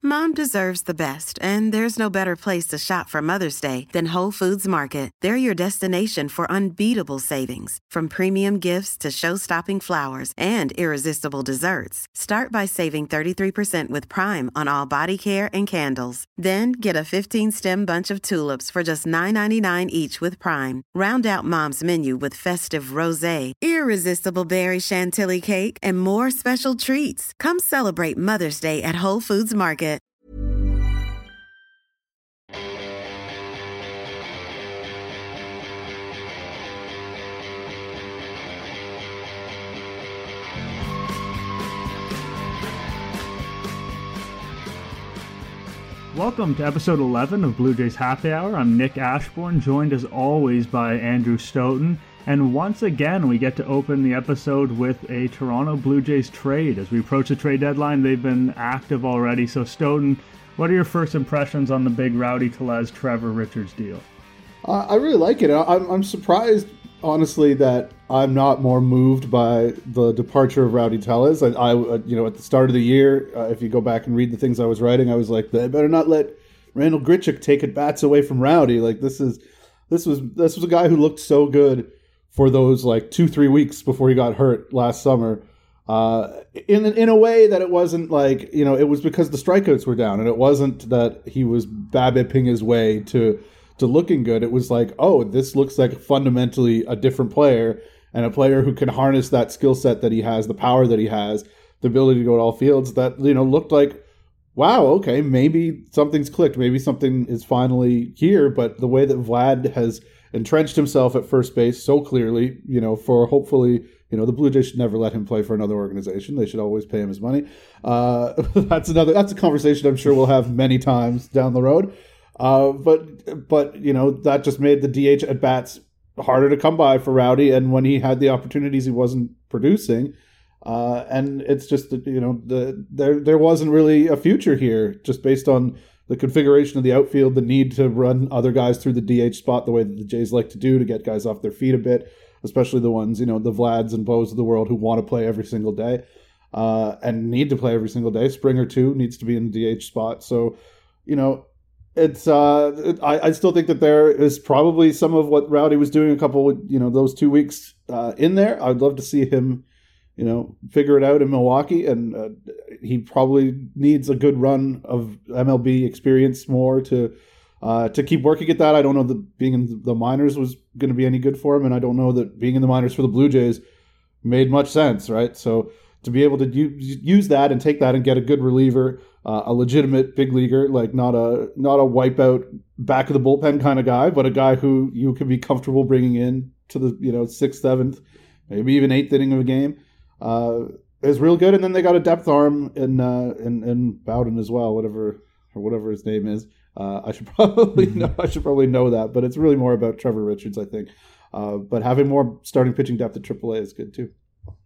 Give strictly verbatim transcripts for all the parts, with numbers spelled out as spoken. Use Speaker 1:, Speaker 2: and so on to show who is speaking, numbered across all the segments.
Speaker 1: Mom deserves the best, and there's no better place to shop for Mother's Day than Whole Foods Market. They're your destination for unbeatable savings, from premium gifts to show-stopping flowers and irresistible desserts. Start by saving thirty-three percent with Prime on all body care and candles. Then get a fifteen-stem bunch of tulips for just nine ninety-nine each with Prime. Round out Mom's menu with festive rosé, irresistible berry chantilly cake, and more special treats. Come celebrate Mother's Day at Whole Foods Market.
Speaker 2: Welcome to episode eleven of Blue Jays Happy Hour. I'm Nick Ashbourne, joined as always by Andrew Stoughton. And once again, we get to open the episode with a Toronto Blue Jays trade. As we approach the trade deadline, they've been active already. So Stoughton, what are your first impressions on the big Rowdy Tellez Trevor Richards deal?
Speaker 3: Uh, I really like it. I'm, I'm surprised, honestly, that I'm not more moved by the departure of Rowdy Tellez. I, I you know, at the start of the year, uh, if you go back and read the things I was writing, I was like, they better not let Randal Grichuk take at bats away from Rowdy. Like this is, this was, this was a guy who looked so good for those like two, three weeks before he got hurt last summer. Uh, in in a way that it wasn't like, you know, it was because the strikeouts were down, and it wasn't that he was BABIPing his way to to looking good. It was like, oh, this looks like fundamentally a different player, and a player who can harness that skill set that he has, the power that he has, the ability to go to all fields. That, you know, looked like, wow, okay, maybe something's clicked, maybe something is finally here. But the way that Vlad has entrenched himself at first base so clearly, you know, for hopefully, you know, the Blue Jays should never let him play for another organization. They should always pay him his money. Uh, that's another, that's a conversation I'm sure we'll have many times down the road. Uh, but, but, you know, that just made the D H at bats harder to come by for Rowdy. And when he had the opportunities, he wasn't producing. Uh, and it's just, you know, the, there, there wasn't really a future here just based on the configuration of the outfield, the need to run other guys through the D H spot the way that the Jays like to do to get guys off their feet a bit, especially the ones, you know, the Vlads and Bows of the world who want to play every single day uh, and need to play every single day. Springer, too, needs to be in the D H spot. So, you know, it's uh, I, I still think that there is probably some of what Rowdy was doing a couple, you know, those two weeks uh, in there. I'd love to see him, you know, figure it out in Milwaukee, and uh, he probably needs a good run of M L B experience more to uh, to keep working at that. I don't know that being in the minors was going to be any good for him, and I don't know that being in the minors for the Blue Jays made much sense, right? So to be able to use, use that and take that and get a good reliever, uh, a legitimate big leaguer, like not a not a wipeout back of the bullpen kind of guy, but a guy who you can be comfortable bringing in to the, you know, sixth, seventh, maybe even eighth inning of a game. Uh, is real good, and then they got a depth arm in uh, in, in Bowden as well, whatever or whatever his name is. Uh, I should probably know. I should probably know that, but it's really more about Trevor Richards, I think. Uh, but having more starting pitching depth at triple A is good too.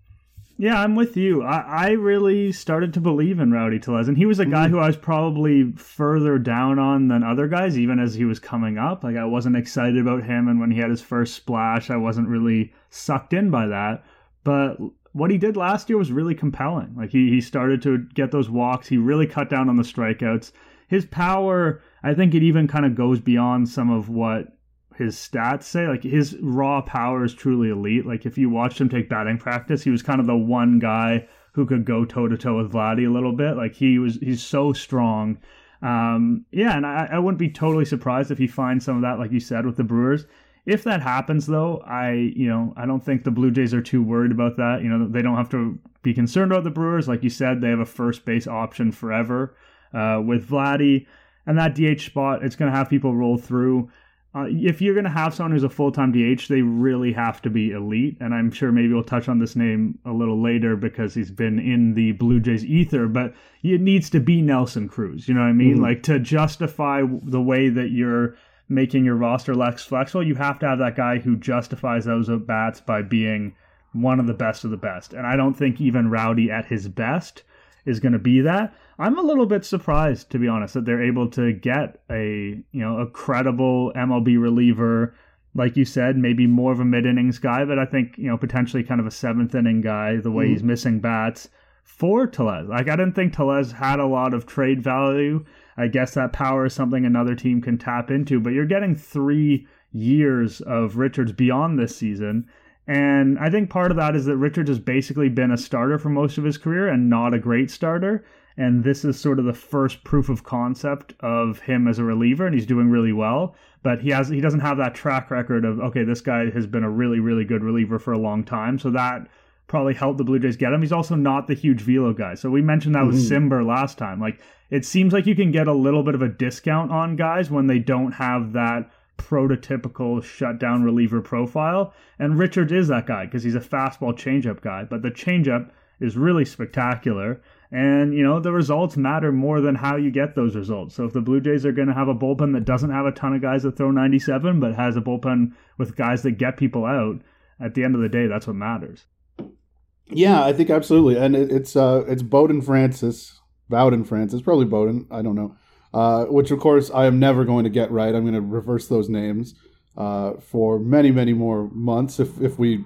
Speaker 2: Yeah, I'm with you. I, I really started to believe in Rowdy Tellez, and he was a guy mm. who I was probably further down on than other guys, even as he was coming up. Like I wasn't excited about him, and when he had his first splash, I wasn't really sucked in by that. But what he did last year was really compelling. Like he, he started to get those walks. He really cut down on the strikeouts. His power, I think it even kind of goes beyond some of what his stats say. Like his raw power is truly elite. Like if you watched him take batting practice, he was kind of the one guy who could go toe to toe with Vladdy a little bit. Like he was, he's so strong. Um, yeah, and I, I wouldn't be totally surprised if he finds some of that, like you said, with the Brewers. If that happens, though, I you know I don't think the Blue Jays are too worried about that. You know, they don't have to be concerned about the Brewers. Like you said, they have a first base option forever uh, with Vladdy. And that D H spot, it's going to have people roll through. Uh, if you're going to have someone who's a full-time D H, they really have to be elite. And I'm sure maybe we'll touch on this name a little later because he's been in the Blue Jays ether. But it needs to be Nelson Cruz. You know what I mean? Mm-hmm. Like to justify the way that you're making your roster less flexible, you have to have that guy who justifies those at-bats by being one of the best of the best. And I don't think even Rowdy at his best is going to be that. I'm a little bit surprised, to be honest, that they're able to get a, you know, a credible M L B reliever, like you said, maybe more of a mid-innings guy, but I think, you know, potentially kind of a seventh inning guy, the way mm-hmm. he's missing bats for Tellez. Like, I didn't think Tellez had a lot of trade value. I guess that power is something another team can tap into, but you're getting three years of Richards beyond this season. And I think part of that is that Richards has basically been a starter for most of his career and not a great starter. And this is sort of the first proof of concept of him as a reliever, and he's doing really well. But he has he doesn't have that track record of, okay, this guy has been a really, really good reliever for a long time. So that probably helped the Blue Jays get him. He's also not the huge velo guy. So we mentioned that mm-hmm. with Cimber last time. Like, it seems like you can get a little bit of a discount on guys when they don't have that prototypical shutdown reliever profile. And Richards is that guy because he's a fastball changeup guy. But the changeup is really spectacular. And, you know, the results matter more than how you get those results. So if the Blue Jays are going to have a bullpen that doesn't have a ton of guys that throw ninety-seven, but has a bullpen with guys that get people out, at the end of the day, that's what matters.
Speaker 3: Yeah, I think absolutely. And it, it's uh, it's Bowden Francis, Bowden Francis, probably Bowden, I don't know. Uh, which, of course, I am never going to get right. I'm going to reverse those names uh, for many, many more months if, if we...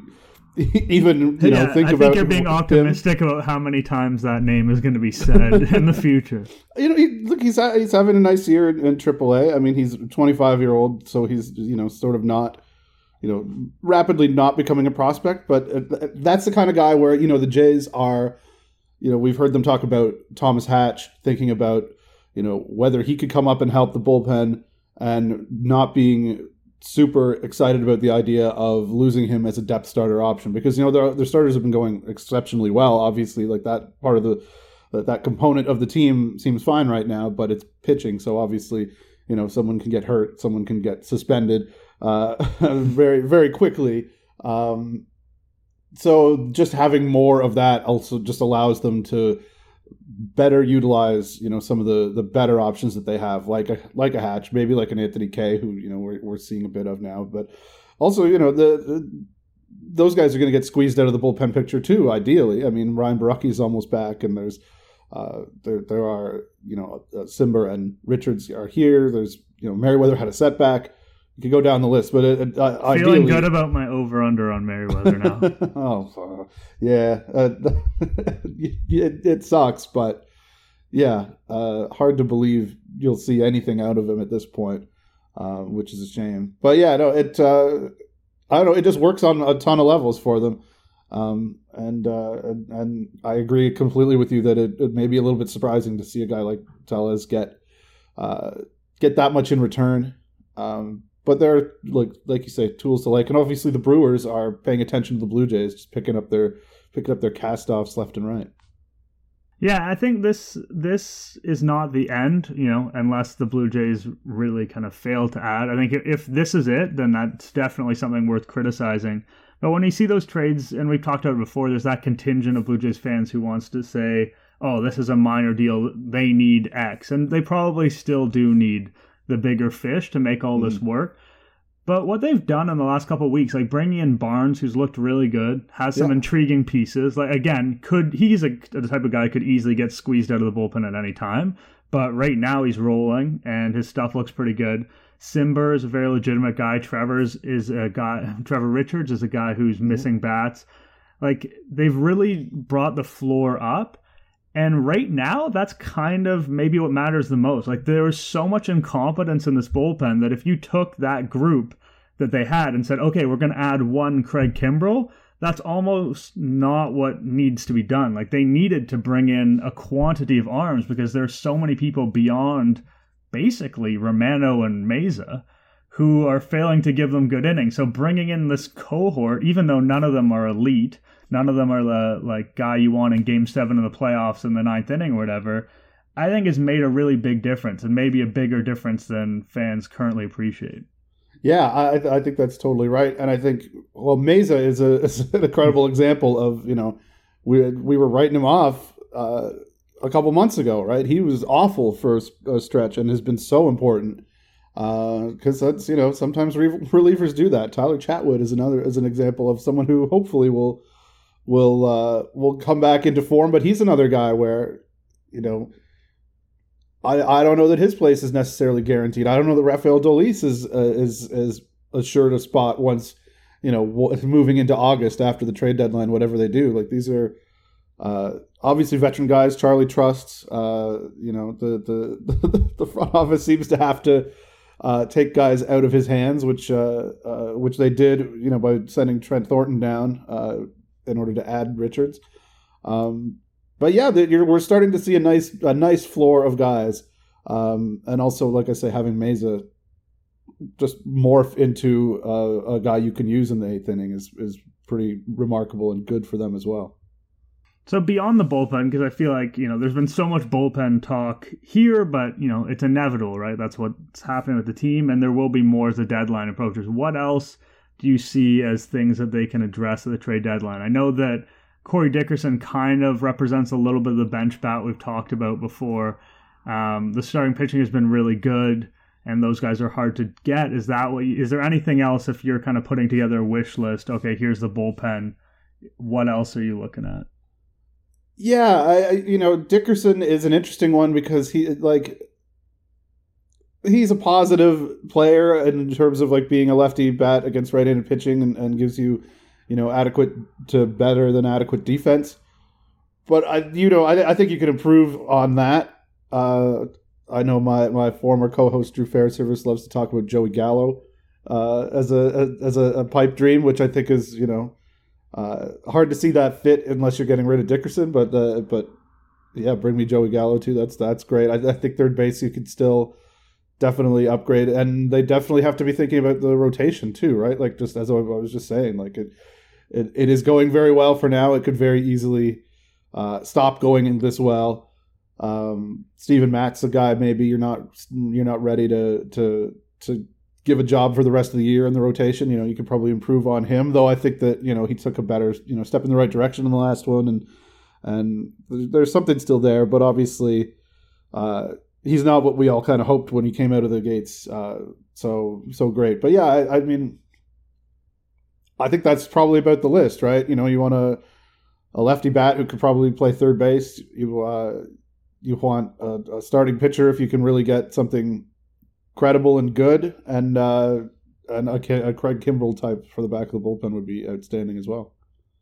Speaker 3: Even you know,
Speaker 2: yeah,
Speaker 3: think
Speaker 2: I
Speaker 3: about
Speaker 2: think you're being optimistic him. about how many times that name is going to be said in the future.
Speaker 3: You know, he, look, he's he's having a nice year in, in triple A. I mean, he's a twenty-five year old, so he's you know sort of not, you know, rapidly not becoming a prospect. But that's the kind of guy where you know the Jays are, you know, we've heard them talk about Thomas Hatch, thinking about you know whether he could come up and help the bullpen, and not being super excited about the idea of losing him as a depth starter option because you know their their starters have been going exceptionally well. Obviously, like that part of the that component of the team seems fine right now, but it's pitching. So obviously, you know, someone can get hurt, someone can get suspended uh, very very quickly. Um, so just having more of that also just allows them to better utilize, you know, some of the, the better options that they have, like a like a Hatch, maybe like an Anthony Kay, who you know we're we're seeing a bit of now. But also, you know, the, the those guys are going to get squeezed out of the bullpen picture too. Ideally, I mean, Ryan Barucki is almost back, and there's uh, there there are you know uh, Cimber and Richards are here. There's you know Merriweather had a setback. You could go down the list, but it, it, uh,
Speaker 2: feeling
Speaker 3: ideally,
Speaker 2: good about my over under on Merriweather now.
Speaker 3: oh, uh, yeah, uh, it, it sucks, but yeah, uh, hard to believe you'll see anything out of him at this point, uh, which is a shame. But yeah, no, it uh, I don't know, it just works on a ton of levels for them, um, and, uh, and and I agree completely with you that it, it may be a little bit surprising to see a guy like Tellez get uh, get that much in return. Um, But they're, like like you say, tools to like. And obviously the Brewers are paying attention to the Blue Jays, just picking up their picking up their cast-offs left and right.
Speaker 2: Yeah, I think this this is not the end, you know, unless the Blue Jays really kind of fail to add. I think if this is it, then that's definitely something worth criticizing. But when you see those trades, and we've talked about it before, there's that contingent of Blue Jays fans who wants to say, oh, this is a minor deal, they need X. And they probably still do need the bigger fish to make all mm. this work. But what they've done in the last couple of weeks, like bringing in Barnes, who's looked really good, has some yeah. intriguing pieces. Like again, could he's a, the type of guy who could easily get squeezed out of the bullpen at any time. But right now he's rolling, and his stuff looks pretty good. Cimber is a very legitimate guy. Trevor's is a guy. Trevor Richards is a guy who's mm. missing bats. Like they've really brought the floor up. And right now, that's kind of maybe what matters the most. Like, there is so much incompetence in this bullpen that if you took that group that they had and said, okay, we're going to add one Craig Kimbrell, that's almost not what needs to be done. Like, they needed to bring in a quantity of arms because there's so many people beyond, basically, Romano and Meza who are failing to give them good innings. So bringing in this cohort, even though none of them are elite, none of them are the like guy you want in game seven of the playoffs in the ninth inning or whatever, I think has made a really big difference, and maybe a bigger difference than fans currently appreciate.
Speaker 3: Yeah, I, I think that's totally right. And I think, well, Meza is, a, is an incredible example of, you know, we we were writing him off uh, a couple months ago, right? He was awful for a, a stretch and has been so important. Because uh, that's, you know, sometimes re- relievers do that. Tyler Chatwood is another is an example of someone who hopefully will will uh, will come back into form. But he's another guy where, you know, I I don't know that his place is necessarily guaranteed. I don't know that Rafael Dolis is uh, is is assured a spot once, you know, moving into August after the trade deadline, whatever they do. Like these are Uh, obviously, veteran guys, Charlie trusts. Uh, you know, the, the the front office seems to have to uh, take guys out of his hands, which uh, uh, which they did, you know, by sending Trent Thornton down uh, in order to add Richards. Um, but yeah, the, you're, we're starting to see a nice a nice floor of guys, um, and also, like I say, having Meza just morph into uh, a guy you can use in the eighth inning is is pretty remarkable and good for them as well.
Speaker 2: So beyond the bullpen, because I feel like, you know, there's been so much bullpen talk here, but, you know, it's inevitable, right? That's what's happening with the team, and there will be more as the deadline approaches. What else do you see as things that they can address at the trade deadline? I know that Corey Dickerson kind of represents a little bit of the bench bat we've talked about before. Um, the starting pitching has been really good, and those guys are hard to get. Is that what? You, is there anything else if you're kind of putting together a wish list? Okay, here's the bullpen. What else are you looking at?
Speaker 3: Yeah, I, I you know, Dickerson is an interesting one because he like he's a positive player in terms of like being a lefty bat against right-handed pitching and, and gives you, you know, adequate to better than adequate defense. But I, you know, I, I think you can improve on that. Uh, I know my, my former co-host Drew Fairservice loves to talk about Joey Gallo uh, as a as a, a pipe dream, which I think is, you know, uh, hard to see that fit unless you're getting rid of Dickerson. But uh, but yeah, bring me Joey Gallo too. That's that's great. I, I think third base you could still definitely upgrade, and they definitely have to be thinking about the rotation too, right? Like just as I was just saying, like it it, it is going very well for now. It could very easily uh, stop going in this well. Um, Steven Matt's a guy maybe you're not you're not ready to to to give a job for the rest of the year in the rotation. You know, you could probably improve on him, though I think that, you know, he took a better, you know, step in the right direction in the last one, and and there's something still there, but obviously uh, he's not what we all kind of hoped when he came out of the gates. Uh, so so great, but yeah, I, I mean, I think that's probably about the list, right? You know, you want a a lefty bat who could probably play third base. You uh, you want a, a starting pitcher if you can really get something credible and good, and uh, and a, a Craig Kimbrell type for the back of the bullpen would be outstanding as well.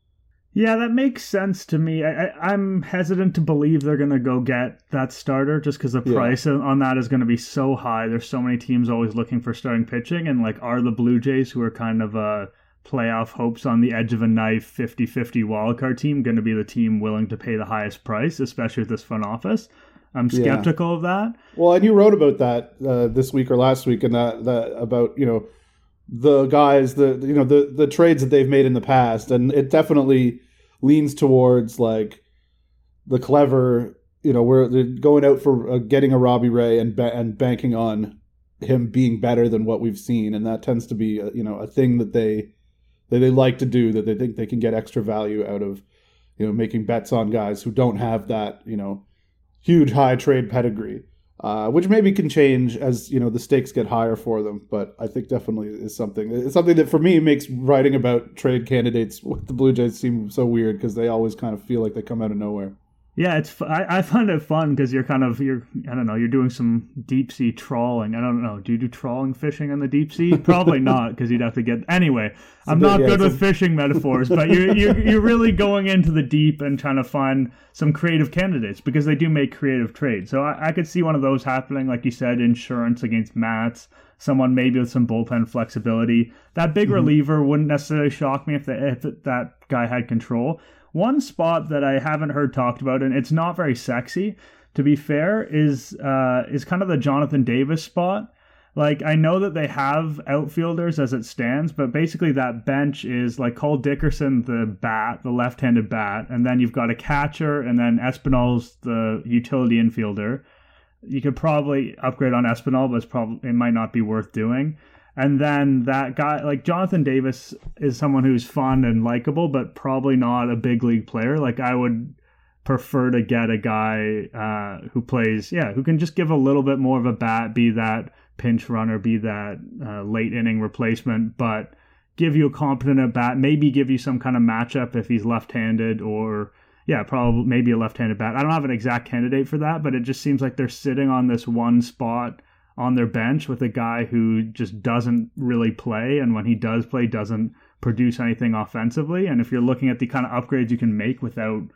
Speaker 2: Yeah, that makes sense to me. I, I, I'm hesitant to believe they're going to go get that starter just because the price yeah. on that is going to be so high. There's so many teams always looking for starting pitching, and like are the Blue Jays, who are kind of a playoff hopes on the edge of a knife fifty-fifty wildcard team, going to be the team willing to pay the highest price, especially with this front office? I'm skeptical yeah. of that.
Speaker 3: Well, and you wrote about that uh, this week or last week, and that, that about, you know, the guys, the you know the the trades that they've made in the past, and it definitely leans towards like the clever, you know, where they're going out for uh, getting a Robbie Ray and ba- and banking on him being better than what we've seen, and that tends to be a, you know a thing that they that they like to do, that they think they can get extra value out of, you know, making bets on guys who don't have that, you know, huge high trade pedigree, uh, which maybe can change as, you know, the stakes get higher for them. But I think definitely is something. It's something that for me makes writing about trade candidates with the Blue Jays seem so weird, because they always kind of feel like they come out of nowhere.
Speaker 2: Yeah, it's I, I find it fun because you're kind of you're I don't know you're doing some deep sea trawling. I don't know. Do you do trawling fishing in the deep sea? Probably not, because you'd have to get anyway. I'm bit, not yeah, good with a... fishing metaphors, but you're you're you're really going into the deep and trying to find some creative candidates, because they do make creative trades. So I, I could see one of those happening, like you said, insurance against Mats. Someone maybe with some bullpen flexibility. That big mm-hmm. reliever wouldn't necessarily shock me if, the, if that guy had control. One spot that I haven't heard talked about, and it's not very sexy, to be fair, is uh, is kind of the Jonathan Davis spot. Like, I know that they have outfielders as it stands, but basically that bench is like Cole Dickerson, the bat, the left-handed bat, and then you've got a catcher, and then Espinal's the utility infielder. You could probably upgrade on Espinal, but it's probably it might not be worth doing. And then that guy, like Jonathan Davis, is someone who's fun and likable, but probably not a big league player. Like, I would prefer to get a guy uh, who plays, yeah, who can just give a little bit more of a bat, be that pinch runner, be that uh, late inning replacement, but give you a competent at bat, maybe give you some kind of matchup if he's left-handed, or yeah, probably maybe a left-handed bat. I don't have an exact candidate for that, but it just seems like they're sitting on this one spot on their bench with a guy who just doesn't really play, and when he does play, doesn't produce anything offensively. And if you're looking at the kind of upgrades you can make without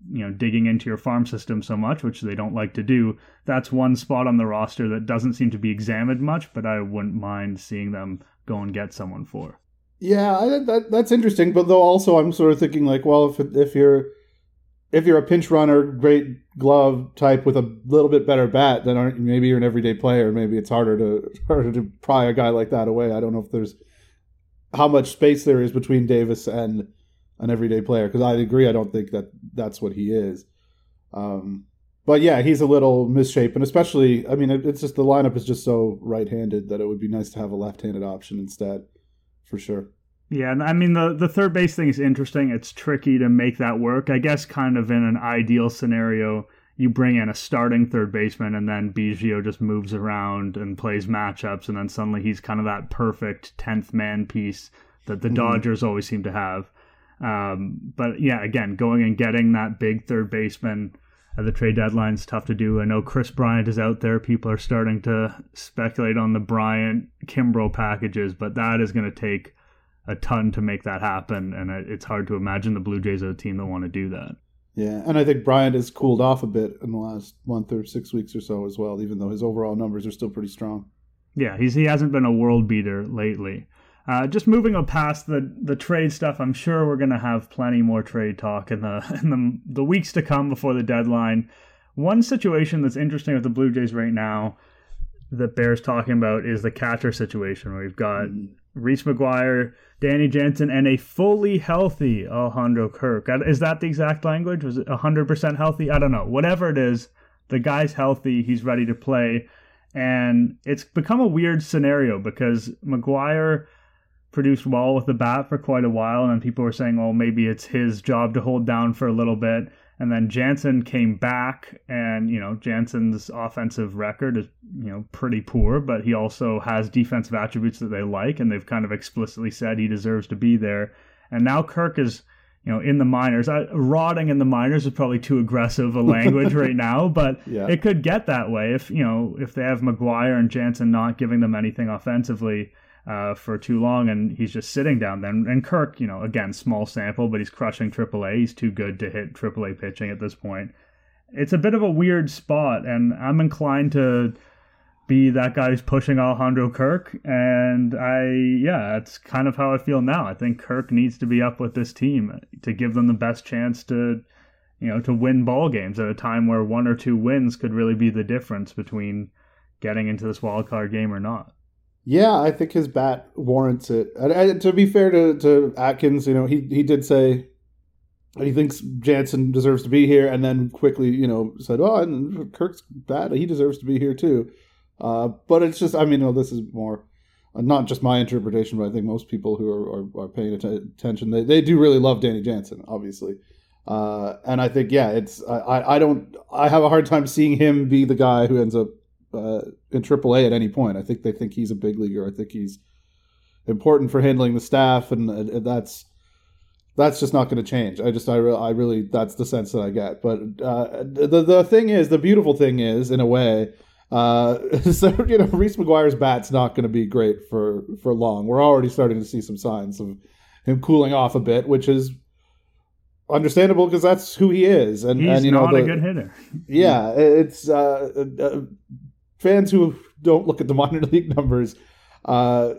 Speaker 2: you know, digging into your farm system so much, which they don't like to do, that's one spot on the roster that doesn't seem to be examined much, but I wouldn't mind seeing them go and get someone for.
Speaker 3: Yeah, I, that that's interesting. But though also I'm sort of thinking like, well, if if you're if you're a pinch runner, great glove type with a little bit better bat, then aren't, maybe you're an everyday player. Maybe it's harder to harder to pry a guy like that away. I don't know if there's how much space there is between Davis and an everyday player, because I agree. I don't think that that's what he is. Um, but yeah, he's a little misshapen, especially. I mean, it, it's just the lineup is just so right-handed that it would be nice to have a left-handed option instead. For sure.
Speaker 2: Yeah, and I mean, the, the third base thing is interesting. It's tricky to make that work. I guess kind of in an ideal scenario, you bring in a starting third baseman and then Biggio just moves around and plays matchups, and then suddenly he's kind of that perfect tenth man piece that the mm-hmm. Dodgers always seem to have. Um, but yeah, again, going and getting that big third baseman at the trade deadline is tough to do. I know Chris Bryant is out there. People are starting to speculate on the Bryant Kimbrel packages, but that is going to take a ton to make that happen, and it's hard to imagine the Blue Jays are a team that want to do that.
Speaker 3: Yeah, and I think Bryant has cooled off a bit in the last month or six weeks or so as well, even though his overall numbers are still pretty strong.
Speaker 2: Yeah, he's he hasn't been a world beater lately. Uh, just moving on past the, the trade stuff, I'm sure we're going to have plenty more trade talk in the in the the weeks to come before the deadline. One situation that's interesting with the Blue Jays right now that Bear's talking about is the catcher situation, where we've got mm-hmm. Reese McGuire, Danny Jansen, and a fully healthy Alejandro Kirk. Is that the exact language? Was it one hundred percent healthy? I don't know. Whatever it is, the guy's healthy. He's ready to play. And it's become a weird scenario because McGuire produced well with the bat for quite a while, and then people were saying, oh, maybe it's his job to hold down for a little bit. And then Jansen came back, and, you know, Jansen's offensive record is, you know, pretty poor, but he also has defensive attributes that they like, and they've kind of explicitly said he deserves to be there. And now Kirk is, you know, in the minors. I, rotting in the minors is probably too aggressive a language right now, but yeah. It could get that way if, you know, if they have McGuire and Jansen not giving them anything offensively uh, for too long, and he's just sitting down there. And Kirk, you know, again, small sample, but he's crushing triple A. He's too good to hit triple A pitching at this point. It's a bit of a weird spot, and I'm inclined to be that guy who's pushing Alejandro Kirk, and I, yeah, that's kind of how I feel now. I think Kirk needs to be up with this team to give them the best chance to, you know, to win ball games at a time where one or two wins could really be the difference between getting into this wild card game or not.
Speaker 3: Yeah, I think his bat warrants it. And, and to be fair to, to Atkins, you know, he, he did say he thinks Jansen deserves to be here, and then quickly, you know, said, oh, and Kirk's bat, he deserves to be here too. Uh, but it's just, I mean, no, this is more, uh, not just my interpretation, but I think most people who are, are, are paying att- attention, they, they do really love Danny Jansen, obviously. Uh, and I think, yeah, it's, I, I don't, I have a hard time seeing him be the guy who ends up uh, in triple A at any point. I think they think he's a big leaguer. I think he's important for handling the staff, and, and that's, that's just not going to change. I just, I, re- I really, that's the sense that I get. But uh, the the thing is, the beautiful thing is, in a way, Uh, so, you know, Reese McGuire's bat's not going to be great for, for long. We're already starting to see some signs of him cooling off a bit, which is understandable because that's who he is. And,
Speaker 2: He's
Speaker 3: and you
Speaker 2: not
Speaker 3: know, the,
Speaker 2: a good hitter.
Speaker 3: Yeah, it's uh, uh, fans who don't look at the minor league numbers, uh,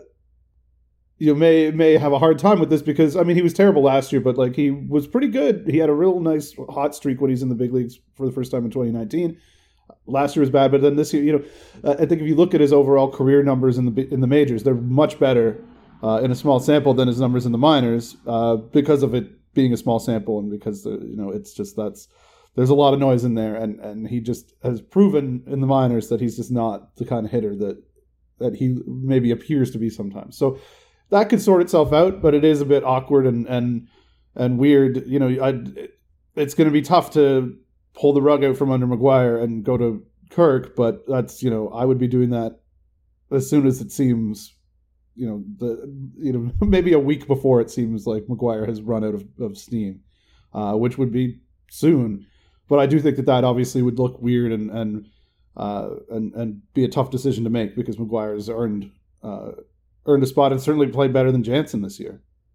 Speaker 3: you may may have a hard time with this because, I mean, he was terrible last year, but like he was pretty good. He had a real nice hot streak when he's in the big leagues for the first time in twenty nineteen. Last year was bad, but then this year, you know, uh, I think if you look at his overall career numbers in the in the majors, they're much better uh, in a small sample than his numbers in the minors uh, because of it being a small sample and because the, you know it's just that's there's a lot of noise in there, and, and he just has proven in the minors that he's just not the kind of hitter that that he maybe appears to be sometimes. So that could sort itself out, but it is a bit awkward and and and weird. You know, I, it's going to be tough to pull the rug out from under McGuire and go to Kirk, but that's, you know, I would be doing that as soon as it seems, you know, the you know maybe a week before it seems like McGuire has run out of, of steam, uh, which would be soon. But I do think that that obviously would look weird and and uh, and and be a tough decision to make because McGuire has earned uh, earned a spot and certainly played better than Jansen this year.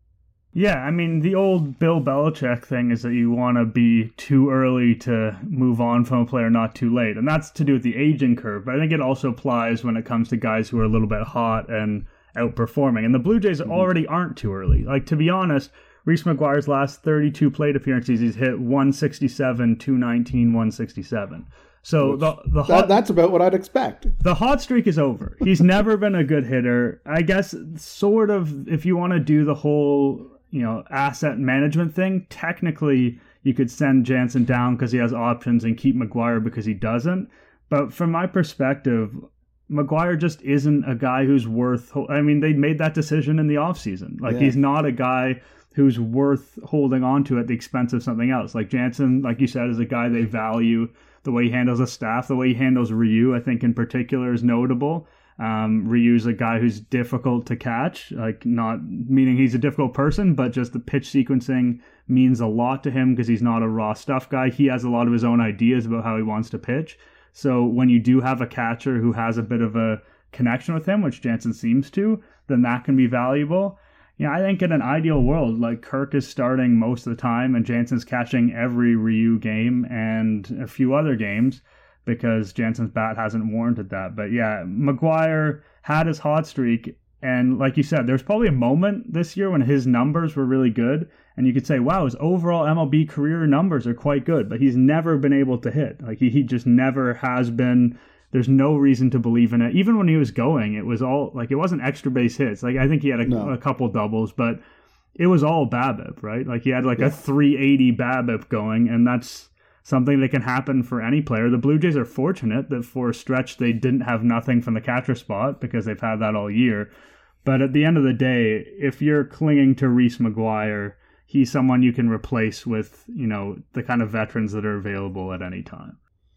Speaker 2: Yeah, I mean, the old Bill Belichick thing is that you want to be too early to move on from a player, not too late. And that's to do with the aging curve. But I think it also applies when it comes to guys who are a little bit hot and outperforming. And the Blue Jays mm-hmm. already aren't too early. Like, to be honest, Reese McGuire's last thirty-two plate appearances, he's hit one sixty-seven, two nineteen, one sixty-seven. So the the hot,
Speaker 3: that, that's about what I'd expect.
Speaker 2: The hot streak is over. He's never been a good hitter. I guess sort of if you want to do the whole, you know, asset management thing, technically you could send Jansen down because he has options and keep McGuire because he doesn't. But from my perspective, McGuire just isn't a guy who's worth... I mean, they made that decision in the offseason. Like, yeah. He's not a guy who's worth holding on to at the expense of something else. Like, Jansen, like you said, is a guy they value. The way he handles the staff, the way he handles Ryu, I think in particular is notable. Um, Ryu's a guy who's difficult to catch, like not meaning he's a difficult person, but just the pitch sequencing means a lot to him because he's not a raw stuff guy. He has a lot of his own ideas about how he wants to pitch. So when you do have a catcher who has a bit of a connection with him, which Jansen seems to, then that can be valuable. You know, I think in an ideal world, like Kirk is starting most of the time and Jansen's catching every Ryu game and a few other games, because Jansen's bat hasn't warranted that. But yeah, McGuire had his hot streak, and like you said, there's probably a moment this year when his numbers were really good, and you could say, wow, his overall M L B career numbers are quite good, but he's never been able to hit. Like he, he just never has been. There's no reason to believe in it. Even when he was going, it was all, like, it wasn't extra base hits. Like, I think he had a, no. a couple doubles, but it was all BABIP, right? Like, he had like yeah. a three eighty BABIP going, and that's something that can happen for any player. The Blue Jays are fortunate that for a stretch they didn't have nothing from the catcher spot because they've had that all year. But at the end of the day, if you're clinging to Reese McGuire, he's someone you can replace with, you know, the kind of veterans that are available at any time.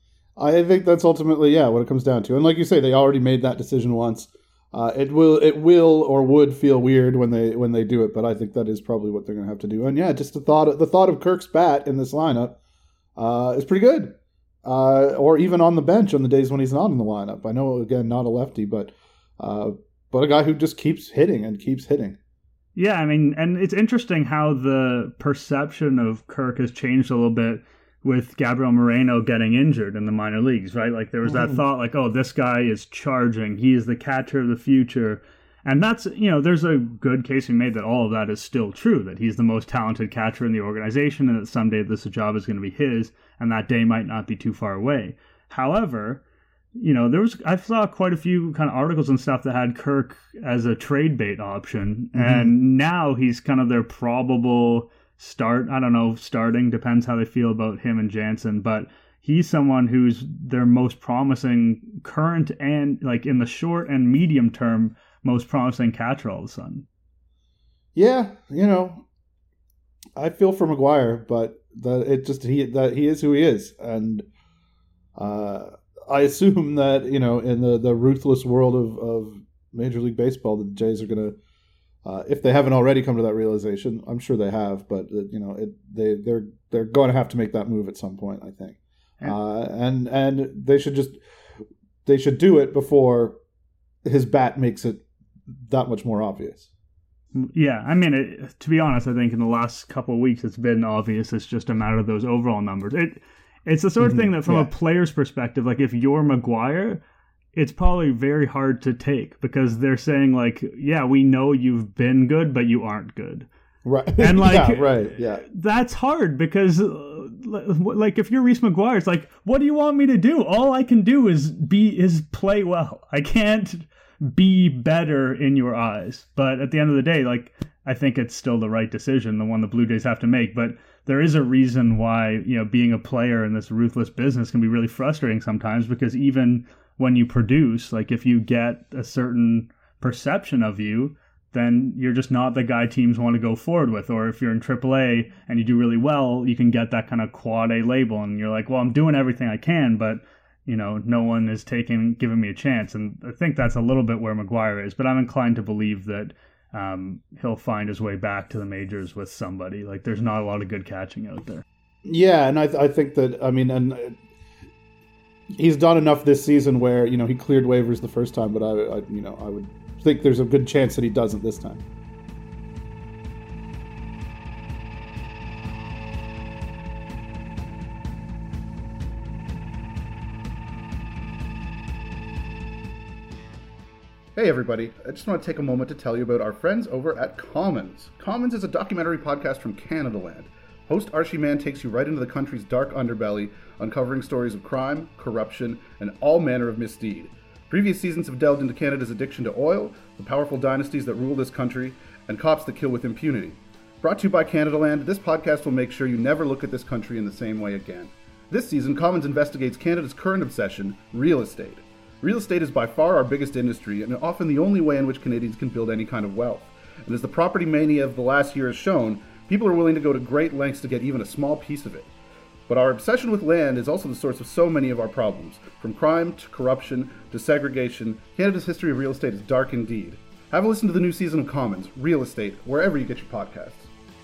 Speaker 3: I think that's ultimately, yeah, what it comes down to. And like you say, they already made that decision once. Uh, it will, it will, or would feel weird when they when they do it, but I think that is probably what they're going to have to do. And yeah, just the thought, the thought of Kirk's bat in this lineup uh, is pretty good. Uh, or even on the bench on the days when he's not in the lineup. I know, again, not a lefty, but uh, but a guy who just keeps hitting and keeps hitting.
Speaker 2: Yeah, I mean, and it's interesting how the perception of Kirk has changed a little bit with Gabriel Moreno getting injured in the minor leagues, right? Like there was that mm. thought like, oh, this guy is charging. He is the catcher of the future. And that's, you know, there's a good case we made that all of that is still true, that he's the most talented catcher in the organization and that someday this job is going to be his and that day might not be too far away. However, you know, there was, I saw quite a few kind of articles and stuff that had Kirk as a trade bait option. Mm-hmm. And now he's kind of their probable start. I don't know, starting, depends how they feel about him and Jansen, but he's someone who's their most promising current and like in the short and medium term, most promising catcher all of a sudden.
Speaker 3: Yeah, you know, I feel for McGuire, but that it just he that he is who he is, and uh, I assume that, you know, in the, the ruthless world of, of Major League Baseball, the Jays are gonna. Uh, if they haven't already come to that realization, I'm sure they have, but uh, you know, it, they they're they're going to have to make that move at some point, I think, yeah. uh, and and they should just they should do it before his bat makes it that much more obvious.
Speaker 2: Yeah, I mean, it, to be honest, I think in the last couple of weeks it's been obvious. It's just a matter of those overall numbers. It it's the sort of mm-hmm. thing that, from yeah. a player's perspective, like if you're McGuire, it's probably very hard to take because they're saying like, yeah, we know you've been good, but you aren't good.
Speaker 3: Right.
Speaker 2: And like,
Speaker 3: yeah, right. Yeah.
Speaker 2: That's hard because uh, like if you're Reese McGuire, it's like, what do you want me to do? All I can do is be, is play well. I can't be better in your eyes. But at the end of the day, like, I think it's still the right decision, the one the Blue Jays have to make. But there is a reason why, you know, being a player in this ruthless business can be really frustrating sometimes, because even when you produce, like if you get a certain perception of you, then you're just not the guy teams want to go forward with. Or if you're in triple A and you do really well, you can get that kind of quad A label and you're like, well, I'm doing everything I can, but you know, no one is taking, giving me a chance. And I think that's a little bit where McGuire is, but I'm inclined to believe that um, he'll find his way back to the majors with somebody. Like there's not a lot of good catching out there.
Speaker 3: Yeah. And I, th- I think that, I mean, and he's done enough this season where, you know, he cleared waivers the first time, but I, I, you know, I would think there's a good chance that he doesn't this time. Hey everybody, I just want to take a moment to tell you about our friends over at Commons. Commons is a documentary podcast from Canadaland. Host Archie Mann takes you right into the country's dark underbelly, uncovering stories of crime, corruption, and all manner of misdeed. Previous seasons have delved into Canada's addiction to oil, the powerful dynasties that rule this country, and cops that kill with impunity. Brought to you by Canadaland, this podcast will make sure you never look at this country in the same way again. This season, Commons investigates Canada's current obsession, real estate. Real estate is by far our biggest industry and often the only way in which Canadians can build any kind of wealth. And as the property mania of the last year has shown, people are willing to go to great lengths to get even a small piece of it. But our obsession with land is also the source of so many of our problems. From crime to corruption to segregation, Canada's history of real estate is dark indeed. Have a listen to the new season of Commons, Real Estate, wherever you get your podcasts.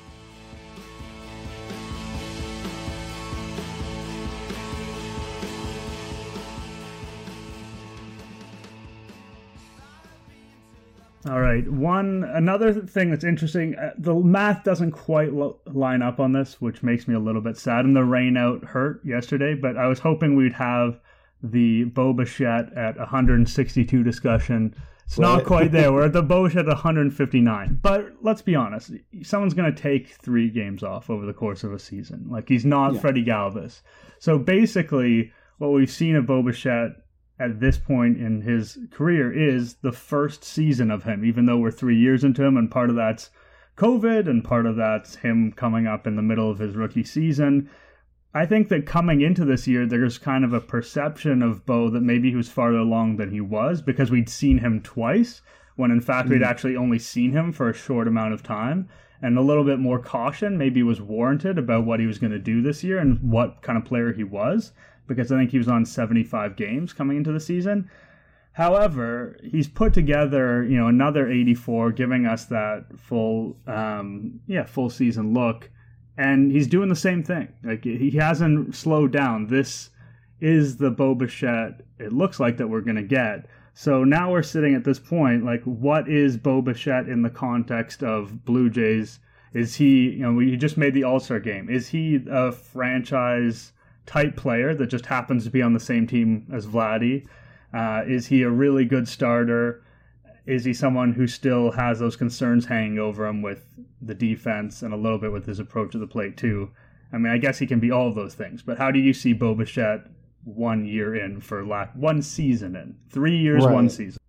Speaker 2: All right. One another thing that's interesting, uh, the math doesn't quite lo- line up on this, which makes me a little bit sad. And the rain out hurt yesterday, but I was hoping we'd have the Bo Bichette at one hundred sixty-two discussion. It's right. Not quite there. We're at the Bo Bichette at one hundred fifty-nine. But let's be honest, someone's going to take three games off over the course of a season. Like, he's not yeah. Freddie Galvis. So basically, what we've seen of Bo Bichette at this point in his career is the first season of him, even though we're three years into him, and part of that's COVID, and part of that's him coming up in the middle of his rookie season. I think that coming into this year, there's kind of a perception of Bo that maybe he was farther along than he was, because we'd seen him twice, when in fact mm. we'd actually only seen him for a short amount of time, and a little bit more caution maybe was warranted about what he was going to do this year and what kind of player he was, because I think he was on seventy-five games coming into the season. However, he's put together, you know, another eighty-four, giving us that full, um, yeah, full season look, and he's doing the same thing. Like, he hasn't slowed down. This is the Bo Bichette it looks like that we're going to get. So now we're sitting at this point, like, what is Bo Bichette in the context of Blue Jays? Is he, you know, we just made the All-Star game. Is he a franchise type player that just happens to be on the same team as Vladdy? Uh, is he a really good starter? Is he someone who still has those concerns hanging over him with the defense and a little bit with his approach to the plate too? I mean, I guess he can be all of those things, but how do you see Bo Bichette one year in for lack, one season in, three years, right. one season?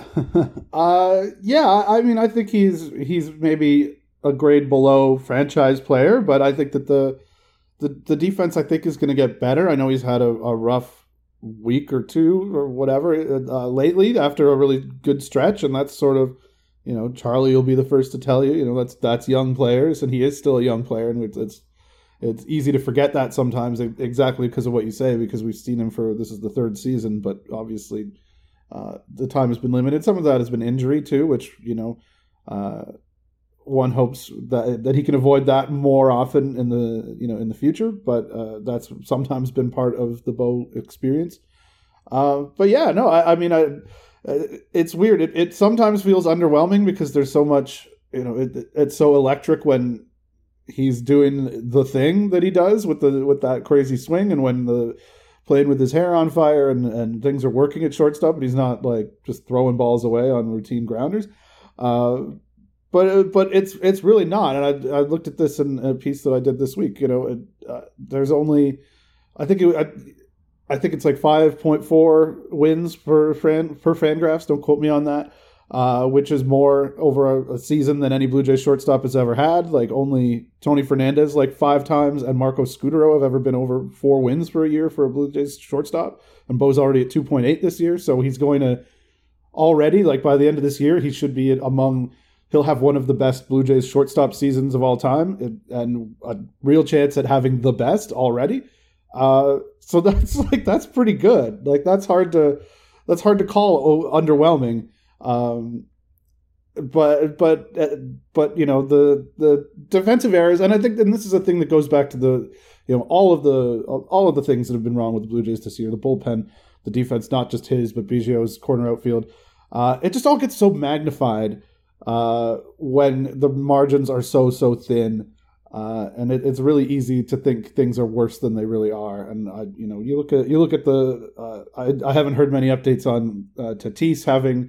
Speaker 3: uh, yeah, I mean, I think he's he's maybe a grade below franchise player, but I think that the The the defense, I think, is going to get better. I know he's had a, a rough week or two or whatever uh, lately after a really good stretch, and that's sort of, you know, Charlie will be the first to tell you, you know, that's that's young players, and he is still a young player, and it's it's, it's easy to forget that sometimes exactly because of what you say, because we've seen him for, this is the third season, but obviously uh, the time has been limited. Some of that has been injury too, which, you know, uh, one hopes that that he can avoid that more often in the you know in the future, but uh, that's sometimes been part of the Bo experience. Uh, but yeah, no, I, I mean, I it's weird. It it sometimes feels underwhelming because there's so much, you know, it, it's so electric when he's doing the thing that he does with the with that crazy swing, and when the playing with his hair on fire and and things are working at shortstop, but he's not like just throwing balls away on routine grounders. Uh, But but it's it's really not, and I I looked at this in a piece that I did this week. You know, it, uh, there's only, I think it, I, I think it's like five point four wins per fan per Fangraphs. Don't quote me on that. Uh, which is more over a, a season than any Blue Jays shortstop has ever had. Like, only Tony Fernandez like five times and Marco Scutaro have ever been over four wins for a year for a Blue Jays shortstop. And Bo's already at two point eight this year, so he's going to already, like, by the end of this year, he should be among. He'll have one of the best Blue Jays shortstop seasons of all time, and a real chance at having the best already. Uh, so that's like that's pretty good. Like, that's hard to that's hard to call underwhelming. Um, but but but you know, the the defensive errors, and I think, and this is a thing that goes back to the, you know, all of the all of the things that have been wrong with the Blue Jays this year. The bullpen, the defense, not just his but Biggio's corner outfield. Uh, it just all gets so magnified uh, when the margins are so, so thin. Uh, and it, it's really easy to think things are worse than they really are. And I, you know, you look at you look at the. Uh, I, I haven't heard many updates on uh, Tatis having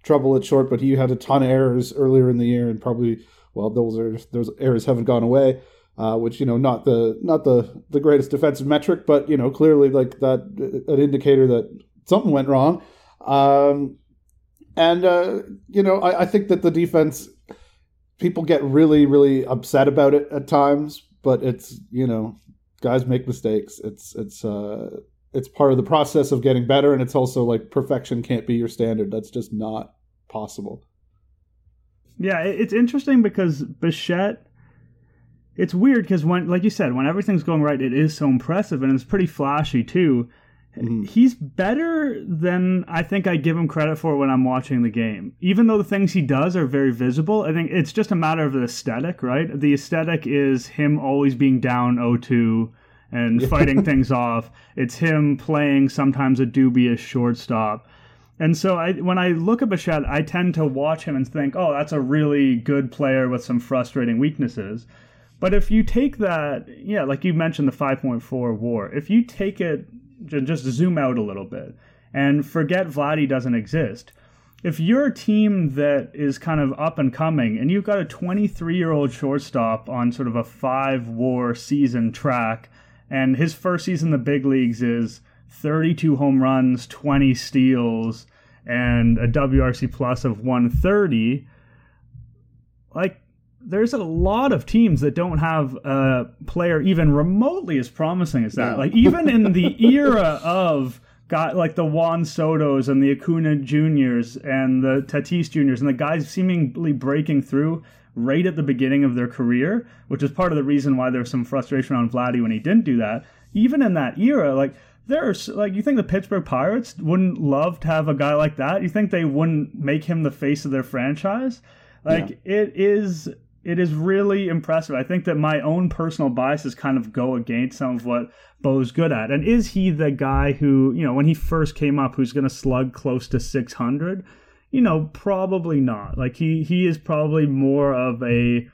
Speaker 3: trouble at short, but he had a ton of errors earlier in the year, and probably, well, those are those errors haven't gone away, uh, which, you know, not the not the, the greatest defensive metric, but, you know, clearly like that an indicator that something went wrong. Um, and, uh, you know, I, I think that the defense, people get really, really upset about it at times, but it's, you know, guys make mistakes. It's, it's, uh, it's part of the process of getting better. And it's also like perfection can't be your standard. That's just not possible.
Speaker 2: Yeah. It's interesting because Bichette, it's weird because when, like you said, when everything's going right, it is so impressive and it's pretty flashy too. Mm-hmm. He's better than I think I give him credit for when I'm watching the game. Even though the things he does are very visible, I think it's just a matter of the aesthetic, right? The aesthetic is him always being down oh two and yeah. fighting things off. It's him playing sometimes a dubious shortstop. And so I, when I look at Bichette, I tend to watch him and think, oh, that's a really good player with some frustrating weaknesses. But if you take that, yeah, like you mentioned the five point four WAR, if you take it, just zoom out a little bit and forget Vladdy doesn't exist. If you're a team that is kind of up and coming and you've got a twenty-three-year-old shortstop on sort of a five WAR season track, and his first season in the big leagues is thirty-two home runs, twenty steals, and a W R C plus of one thirty, like, there's a lot of teams that don't have a player even remotely as promising as that.
Speaker 3: Yeah.
Speaker 2: Like, even in the era of got like the Juan Sotos and the Acuna Juniors and the Tatis Juniors and the guys seemingly breaking through right at the beginning of their career, which is part of the reason why there's some frustration on Vladdy when he didn't do that. Even in that era, like, there's like, you think the Pittsburgh Pirates wouldn't love to have a guy like that? You think they wouldn't make him the face of their franchise? Like, yeah. it is... It is really impressive. I think that my own personal biases kind of go against some of what Bo's good at. And is he the guy who, you know, when he first came up, who's going to slug close to six hundred? You know, probably not. Like, he, he is probably more of a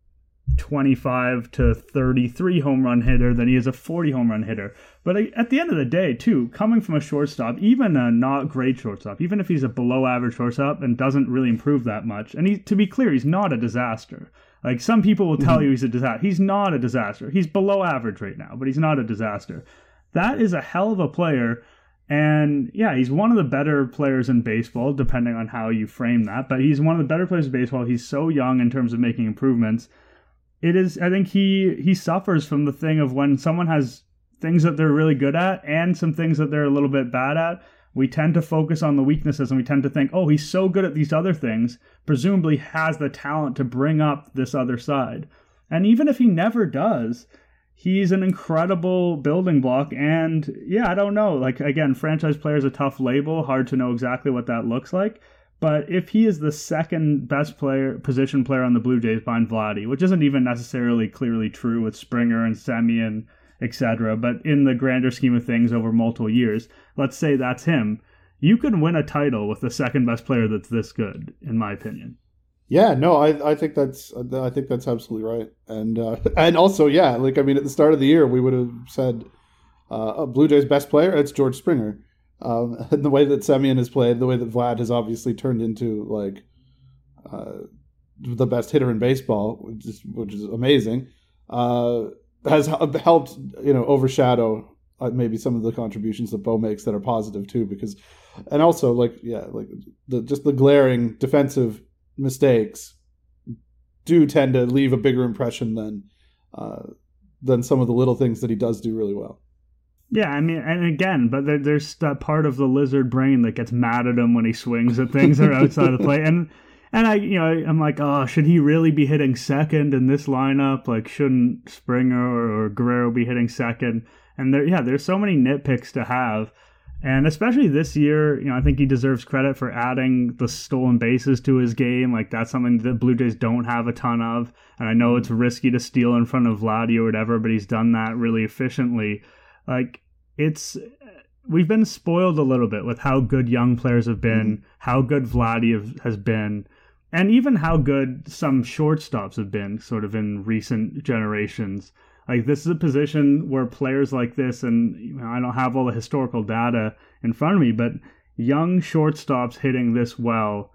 Speaker 2: twenty-five to thirty-three home run hitter than he is a forty home run hitter. But at the end of the day, too, coming from a shortstop, even a not great shortstop, even if he's a below average shortstop and doesn't really improve that much, and he, to be clear, he's not a disaster. Like, some people will tell mm-hmm. you he's a disaster. He's not a disaster. He's below average right now, but he's not a disaster. That is a hell of a player. And yeah, he's one of the better players in baseball, depending on how you frame that. But he's one of the better players in baseball. He's so young in terms of making improvements. It is, I think he he suffers from the thing of when someone has things that they're really good at and some things that they're a little bit bad at, we tend to focus on the weaknesses and we tend to think, oh, he's so good at these other things, presumably has the talent to bring up this other side. And even if he never does, he's an incredible building block. And yeah, I don't know. Like, again, franchise player is a tough label. Hard to know exactly what that looks like. But if he is the second best player, position player on the Blue Jays behind Vladdy, which isn't even necessarily clearly true with Springer and Semien, et cetera, but in the grander scheme of things over multiple years, let's say that's him, you can win a title with the second best player that's this good, in my opinion.
Speaker 3: Yeah, no, I I think that's I think that's absolutely right, and uh, and also yeah, like I mean, at the start of the year, we would have said uh, a Blue Jays best player, it's George Springer. Um, and the way that Semien has played, the way that Vlad has obviously turned into like uh, the best hitter in baseball, which is, which is amazing, uh, has helped, you know, overshadow uh, maybe some of the contributions that Bo makes that are positive too. Because, and also like yeah, like the just the glaring defensive mistakes do tend to leave a bigger impression than uh, than some of the little things that he does do really well.
Speaker 2: Yeah, I mean, and again, but there, there's that part of the lizard brain that gets mad at him when he swings at things that are outside of the play. And and I, you know, I'm like, oh, should he really be hitting second in this lineup? Like, shouldn't Springer or, or Guerrero be hitting second? And there, yeah, there's so many nitpicks to have. And especially this year, you know, I think he deserves credit for adding the stolen bases to his game. Like, that's something that Blue Jays don't have a ton of. And I know it's risky to steal in front of Vladdy or whatever, but he's done that really efficiently. Like, it's, we've been spoiled a little bit with how good young players have been, mm-hmm. how good Vladdy have, has been, and even how good some shortstops have been sort of in recent generations. Like, this is a position where players like this, and you know, I don't have all the historical data in front of me, but young shortstops hitting this well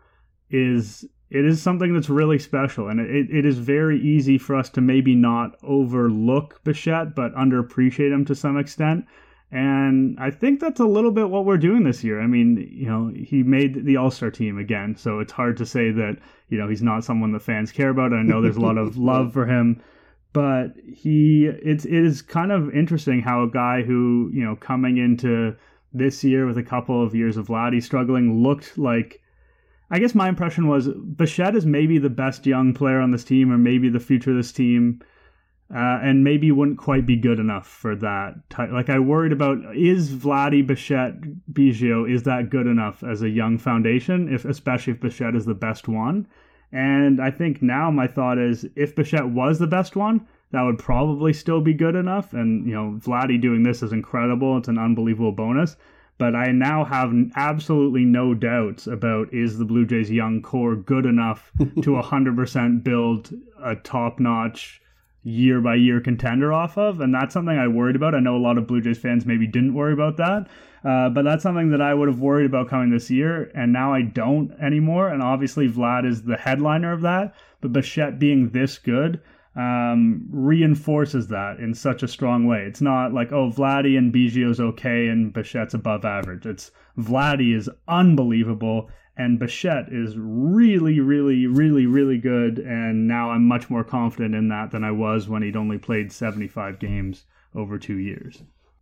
Speaker 2: is it is something that's really special, and it, it is very easy for us to maybe not overlook Bichette, but underappreciate him to some extent. And I think that's a little bit what we're doing this year. I mean, you know, he made the All-Star team again, so it's hard to say that, you know, he's not someone the fans care about. I know there's a lot of love for him, but he, it's, it is kind of interesting how a guy who, you know, coming into this year with a couple of years of Vladdy struggling looked like, I guess my impression was Bichette is maybe the best young player on this team, or maybe the future of this team. Uh, and maybe wouldn't quite be good enough for that. Type. Like I worried about, is Vladdy, Bichette, Biggio, is that good enough as a young foundation, if especially if Bichette is the best one? And I think now my thought is, if Bichette was the best one, that would probably still be good enough. And, you know, Vladdy doing this is incredible. It's an unbelievable bonus. But I now have absolutely no doubts about, is the Blue Jays young core good enough to one hundred percent build a top-notch year by year contender off of, and that's something I worried about. I know a lot of Blue Jays fans maybe didn't worry about that, uh, but that's something that I would have worried about coming this year, and now I don't anymore. And obviously Vlad is the headliner of that, but Bichette being this good um, reinforces that in such a strong way. It's not like, oh, Vladdy and Biggio's okay and Bichette's above average. It's Vladdy is unbelievable, and Bichette is really, really, really, really good, and now I'm much more confident in that than I was when he'd only played seventy-five games over two years.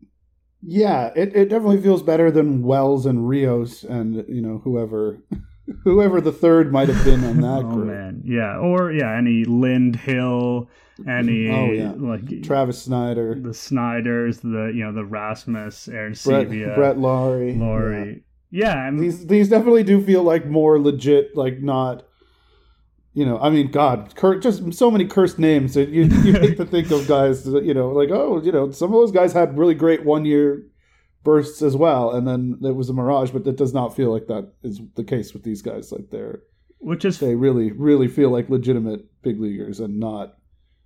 Speaker 3: Yeah, it, it definitely feels better than Wells and Rios and, you know, whoever whoever the third might have been on that
Speaker 2: oh,
Speaker 3: group.
Speaker 2: Man. Yeah, or, yeah, any Lind Hill, any,
Speaker 3: oh, yeah.
Speaker 2: like
Speaker 3: Travis Snyder.
Speaker 2: The Snyders, the, you know, the Rasmus, Aaron
Speaker 3: Brett,
Speaker 2: Sevilla.
Speaker 3: Brett Laurie.
Speaker 2: Laurie. Yeah. Yeah, I mean,
Speaker 3: these these definitely do feel like more legit, like not, you know, I mean, God, cur- just so many cursed names that you you hate to think of guys that, you know, like, oh, you know, some of those guys had really great one year bursts as well, and then it was a mirage, but it does not feel like that is the case with these guys. Like they're,
Speaker 2: which is
Speaker 3: they really really feel like legitimate big leaguers and not,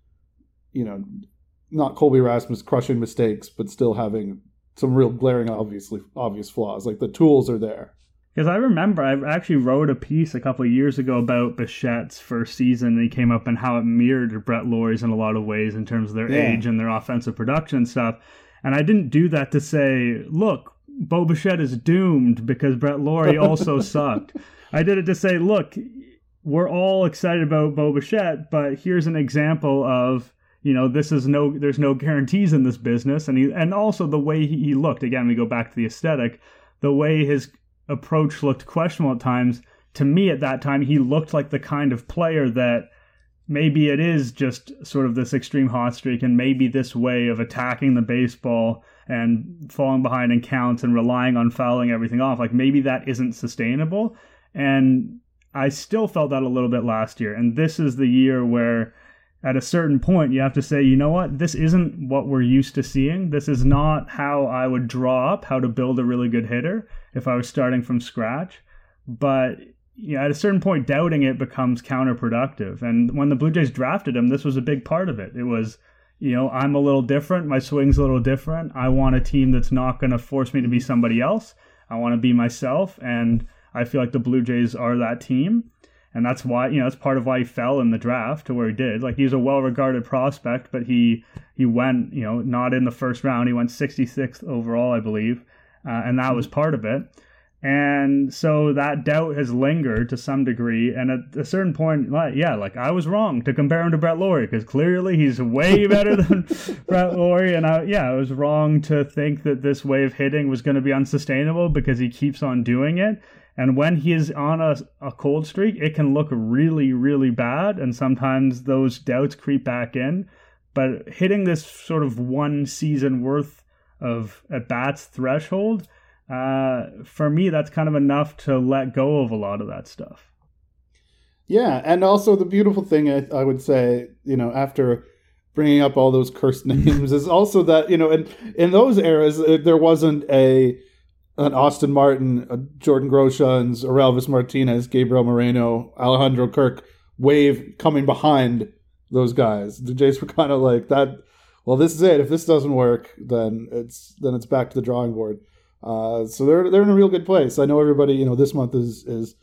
Speaker 3: you know, not Colby Rasmus crushing mistakes, but still having some real glaring, obviously obvious flaws. Like the tools are there.
Speaker 2: Because I remember I actually wrote a piece a couple of years ago about Bichette's first season, and he came up and how it mirrored Brett Laurie's in a lot of ways in terms of their
Speaker 3: yeah.
Speaker 2: age and their offensive production and stuff. And I didn't do that to say, look, Bo Bichette is doomed because Brett Laurie also sucked. I did it to say, look, we're all excited about Bo Bichette, but here's an example of, you know, this is no, there's no guarantees in this business. And he, and also the way he, he looked, again, we go back to the aesthetic, the way his approach looked questionable at times. To me at that time, he looked like the kind of player that maybe it is just sort of this extreme hot streak, and maybe this way of attacking the baseball and falling behind in counts and relying on fouling everything off. Like maybe that isn't sustainable. And I still felt that a little bit last year. And this is the year where at a certain point, you have to say, you know what, this isn't what we're used to seeing. This is not how I would draw up how to build a really good hitter if I was starting from scratch. But you know, at a certain point, doubting it becomes counterproductive. And when the Blue Jays drafted him, this was a big part of it. It was, you know, I'm a little different. My swing's a little different. I want a team that's not going to force me to be somebody else. I want to be myself. And I feel like the Blue Jays are that team. And that's why, you know, that's part of why he fell in the draft to where he did. Like, he's a well-regarded prospect, but he he went, you know, not in the first round. He went sixty-sixth overall, I believe, uh, and that was part of it. And so that doubt has lingered to some degree. And at a certain point, like, yeah, like I was wrong to compare him to Brett Laurie because clearly he's way better than Brett Laurie. And I, yeah, I was wrong to think that this way of hitting was going to be unsustainable because he keeps on doing it. And when he is on a, a cold streak, it can look really, really bad. And sometimes those doubts creep back in. But hitting this sort of one season worth of at-bats threshold, uh, for me, that's kind of enough to let go of a lot of that stuff.
Speaker 3: Yeah, and also the beautiful thing, I, I would say, you know, after bringing up all those cursed names, is also that, you know, in, in those eras, there wasn't a... an Austin Martin, a Jordan Groshans, Orelvis Martinez, Gabriel Moreno, Alejandro Kirk wave coming behind those guys. The Jays were kind of like that. Well, this is it. If this doesn't work, then it's then it's back to the drawing board. Uh, so they're they're in a real good place. I know everybody. You know, this month is is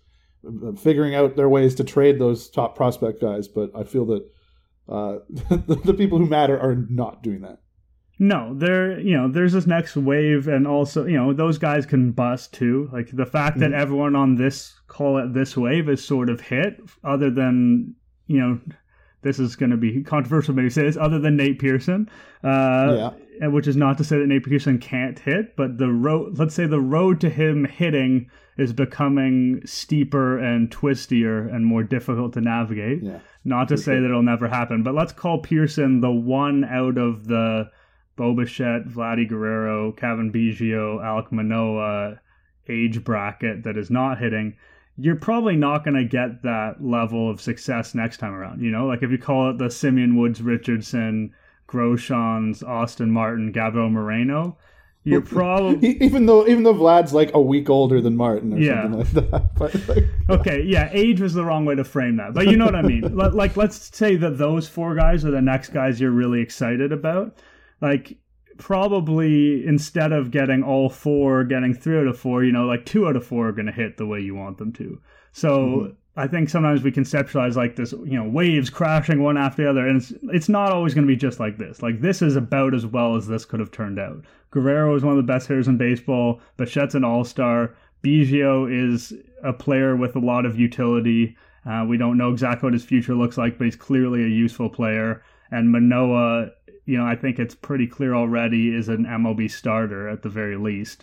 Speaker 3: figuring out their ways to trade those top prospect guys. But I feel that uh, the, the people who matter are not doing that.
Speaker 2: No, there, you know, there's this next wave, and also, you know, those guys can bust too. Like the fact that mm-hmm. everyone on this, call it this wave, is sort of hit, other than, you know, this is going to be controversial maybe to say this, other than Nate Pearson, uh, yeah. which is not to say that Nate Pearson can't hit, but the road, let's say the road to him hitting is becoming steeper and twistier and more difficult to navigate. Yeah, not to say sure. that it'll never happen, but let's call Pearson the one out of the Bo Bichette, Vladdy Guerrero, Kevin Biggio, Alek Manoah age bracket that is not hitting. You're probably not going to get that level of success next time around. You know, like if you call it the Simeon Woods Richardson, Groshans, Austin Martin, Gabriel Moreno, you're probably
Speaker 3: even though even though Vlad's like a week older than Martin or
Speaker 2: yeah.
Speaker 3: something like that. But like,
Speaker 2: okay, yeah, age was the wrong way to frame that, but you know what I mean. Like, let's say that those four guys are the next guys you're really excited about. Like, probably instead of getting all four, getting three out of four, you know, like two out of four are going to hit the way you want them to. So mm-hmm. I think sometimes we conceptualize like this, you know, waves crashing one after the other, and it's it's not always going to be just like this. Like, this is about as well as this could have turned out. Guerrero is one of the best hitters in baseball. Bichette's an all-star. Biggio is a player with a lot of utility. Uh, we don't know exactly what his future looks like, but he's clearly a useful player. And Manoah, you know, I think it's pretty clear already, is an M L B starter at the very least.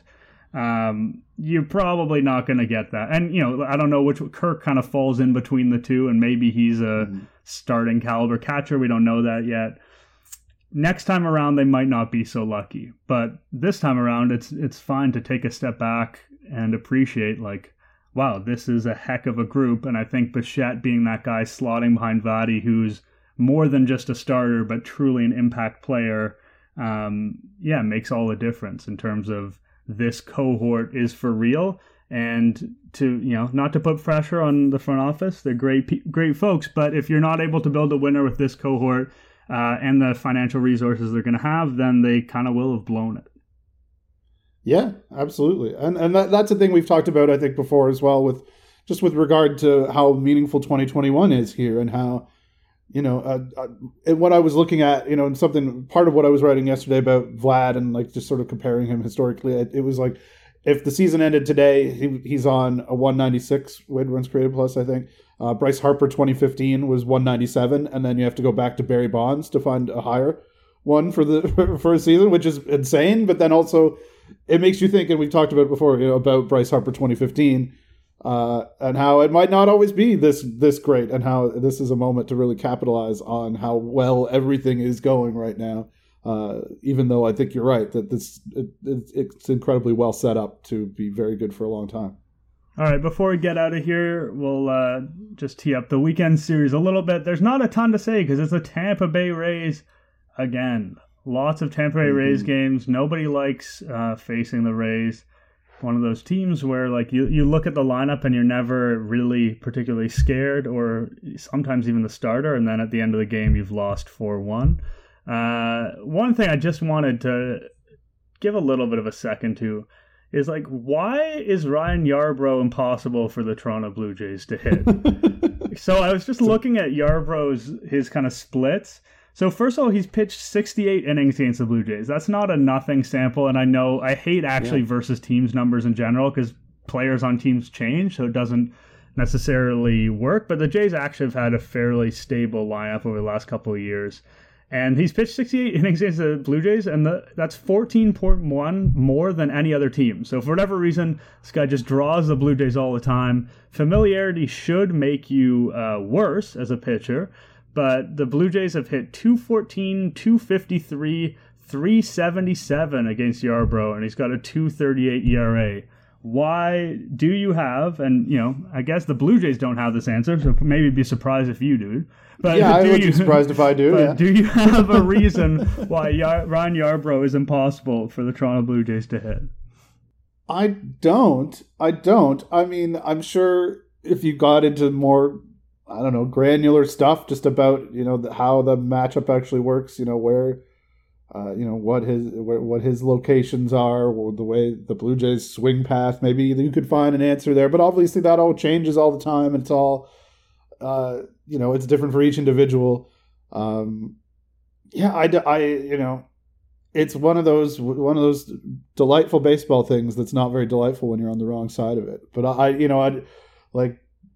Speaker 2: Um, you're probably not going to get that. And, you know, I don't know which Kirk kind of falls in between the two, and maybe he's a mm-hmm. starting caliber catcher. We don't know that yet. Next time around, they might not be so lucky. But this time around, it's it's fine to take a step back and appreciate, like, wow, this is a heck of a group. And I think Bichette being that guy slotting behind Vladdy, who's more than just a starter, but truly an impact player, um, yeah, makes all the difference in terms of this cohort is for real. And to, you know, not to put pressure on the front office, they're great, great folks, but if you're not able to build a winner with this cohort uh, and the financial resources they're going to have, then they kind of will have blown it.
Speaker 3: Yeah, absolutely. And and that, that's a thing we've talked about, I think, before as well, with just with regard to how meaningful twenty twenty-one is here, and how, you know, uh, uh, and what I was looking at, you know, and something, part of what I was writing yesterday about Vlad and like just sort of comparing him historically, it, it was like, if the season ended today, he, he's on a one ninety-six weighted runs created plus, I think. Uh, Bryce Harper twenty fifteen was one ninety-seven, and then you have to go back to Barry Bonds to find a higher one for the for a season, which is insane. But then also, it makes you think, and we've talked about it before, you know, about Bryce Harper twenty fifteen, uh, and how it might not always be this this great, and how this is a moment to really capitalize on how well everything is going right now. Uh, even though I think you're right that this it, it, it's incredibly well set up to be very good for a long time.
Speaker 2: All right, before we get out of here, we'll uh, just tee up the weekend series a little bit. There's not a ton to say because it's the Tampa Bay Rays again. Lots of Tampa Bay mm-hmm. Rays games. Nobody likes uh, facing the Rays. One of those teams where, like, you, you look at the lineup and you're never really particularly scared, or sometimes even the starter, and then at the end of the game you've lost four one. Uh, one thing I just wanted to give a little bit of a second to is, like, why is Ryan Yarbrough impossible for the Toronto Blue Jays to hit? So I was just looking at Yarbrough's, his kind of splits. So first of all, he's pitched sixty-eight innings against the Blue Jays. That's not a nothing sample, and I know I hate actually yeah. versus teams numbers in general because players on teams change, so it doesn't necessarily work. But the Jays actually have had a fairly stable lineup over the last couple of years. And he's pitched sixty-eight innings against the Blue Jays, and the, that's fourteen point one more than any other team. So for whatever reason, this guy just draws the Blue Jays all the time. Familiarity should make you uh, worse as a pitcher, but the Blue Jays have hit two fourteen, two fifty-three, three seventy-seven against Yarbrough, and he's got a two thirty-eight E R A. Why do you have, and, you know, I guess the Blue Jays don't have this answer, so maybe be surprised if you do. But
Speaker 3: yeah, I
Speaker 2: do
Speaker 3: would
Speaker 2: you,
Speaker 3: be surprised if I do.
Speaker 2: But
Speaker 3: yeah.
Speaker 2: do you have a reason why Yar- Ryan Yarbrough is impossible for the Toronto Blue Jays to hit?
Speaker 3: I don't. I don't. I mean, I'm sure if you got into more, I don't know, granular stuff just about, you know, the, how the matchup actually works, you know, where, uh, you know, what his what his locations are, the way the Blue Jays swing path. Maybe you could find an answer there, but obviously that all changes all the time. And it's all, uh, you know, it's different for each individual. Um, yeah, I, I, you know, it's one of those one of those delightful baseball things that's not very delightful when you're on the wrong side of it. But I, you know, I'd like.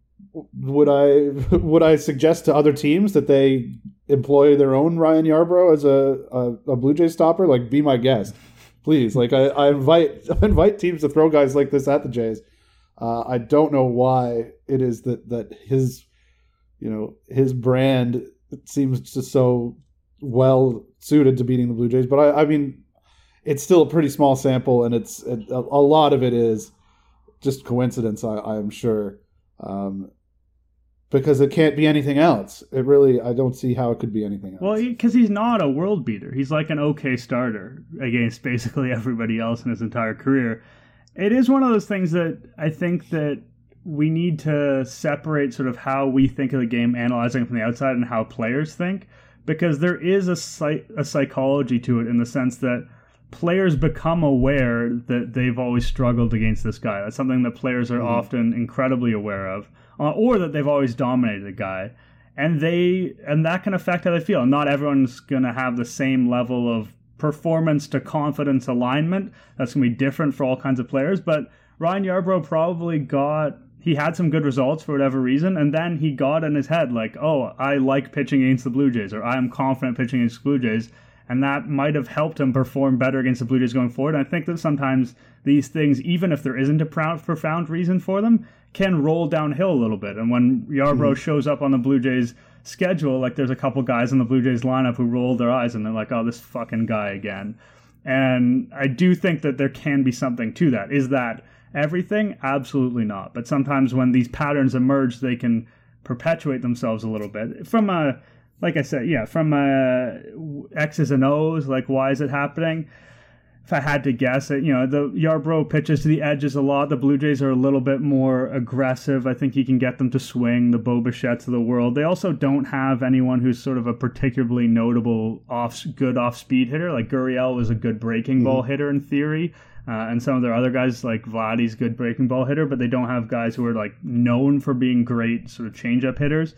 Speaker 3: Would I would I suggest to other teams that they employ their own Ryan Yarbrough as a, a, a Blue Jay stopper? Like, be my guest, please. Like, I, I invite I invite teams to throw guys like this at the Jays. Uh, I don't know why it is that, that his, you know, his brand seems just so well suited to beating the Blue Jays. But I, I mean, it's still a pretty small sample, and it's a, a lot of it is just coincidence. I, I am sure. Um, because it can't be anything else. It really, I don't see how it could be anything else.
Speaker 2: Well, because he, he's not a world beater. He's like an okay starter against basically everybody else in his entire career. It is one of those things that I think that we need to separate sort of how we think of the game, analyzing it from the outside, and how players think, because there is a, psych- a psychology to it in the sense that players become aware that they've always struggled against this guy. That's something that players are mm-hmm. often incredibly aware of, uh, or that they've always dominated a guy. And they and that can affect how they feel. Not everyone's going to have the same level of performance to confidence alignment. That's going to be different for all kinds of players. But Ryan Yarbrough probably got, he had some good results for whatever reason, and then he got in his head like, oh, I like pitching against the Blue Jays, or I am confident pitching against the Blue Jays. And that might have helped him perform better against the Blue Jays going forward. And I think that sometimes these things, even if there isn't a profound reason for them, can roll downhill a little bit. And when Yarbrough mm-hmm. shows up on the Blue Jays schedule, like there's a couple guys in the Blue Jays lineup who roll their eyes and they're like, oh, this fucking guy again. And I do think that there can be something to that. Is that everything? Absolutely not. But sometimes when these patterns emerge, they can perpetuate themselves a little bit. From a Like I said, yeah, from uh, X's and O's, like why is it happening? If I had to guess it, you know, the Yarbrough pitches to the edges a lot. The Blue Jays are a little bit more aggressive. I think he can get them to swing, the Bo Bichette's of the world. They also don't have anyone who's sort of a particularly notable off, good off-speed hitter. Like Gurriel was a good breaking mm-hmm. ball hitter in theory. Uh, and some of their other guys, like Vladdy's good breaking ball hitter, but they don't have guys who are like known for being great sort of change-up hitters.